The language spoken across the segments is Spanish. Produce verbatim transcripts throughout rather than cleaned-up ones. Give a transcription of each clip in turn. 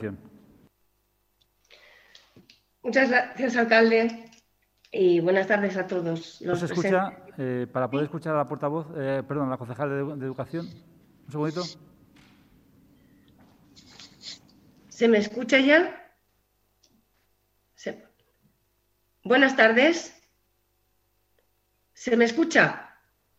Muchas gracias, alcalde, y buenas tardes a todos los ¿No se escucha? Eh, para poder escuchar a la portavoz, eh, perdón, a la concejal de, de Educación. Un segundito. ¿Se me escucha ya? Se... Buenas tardes. ¿Se me escucha?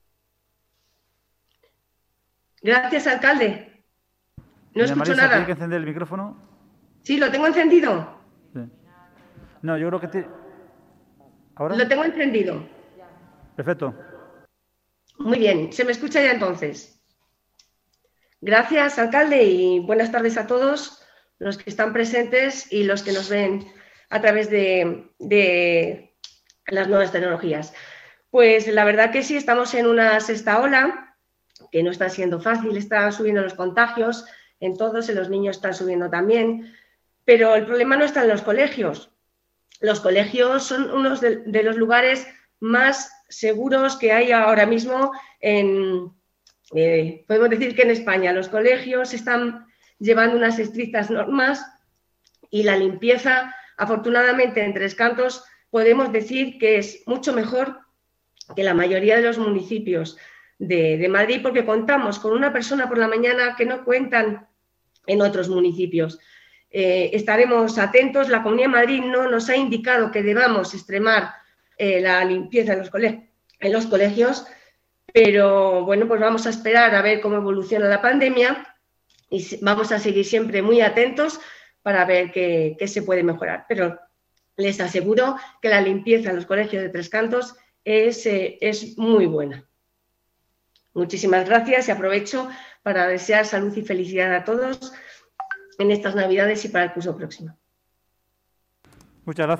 Gracias, alcalde. No escucho Marisa, nada. ¿tiene que encender el micrófono? Sí, lo tengo encendido. Sí. No, yo creo que... Te... ¿Ahora? Lo tengo encendido. Perfecto. Muy bien, se me escucha ya entonces. Gracias, alcalde, y buenas tardes a todos los que están presentes y los que nos ven a través de, de las nuevas tecnologías. Pues la verdad que sí, estamos en una sexta ola, que no está siendo fácil, están subiendo los contagios en todos, en los niños están subiendo también, pero el problema no está en los colegios. Los colegios son unos de, de los lugares más seguros que hay ahora mismo en, eh, podemos decir que en España. Los colegios están llevando unas estrictas normas y la limpieza, afortunadamente, en Tres Cantos podemos decir que es mucho mejor que la mayoría de los municipios de, de Madrid, porque contamos con una persona por la mañana que no cuentan en otros municipios. Eh, estaremos atentos. La Comunidad de Madrid no nos ha indicado que debamos extremar eh, la limpieza en los, colegios, en los colegios, pero bueno, pues vamos a esperar a ver cómo evoluciona la pandemia y vamos a seguir siempre muy atentos para ver qué, qué se puede mejorar. Pero les aseguro que la limpieza en los colegios de Tres Cantos es, eh, es muy buena. Muchísimas gracias y aprovecho para desear salud y felicidad a todos en estas Navidades y para el curso próximo. Muchas gracias.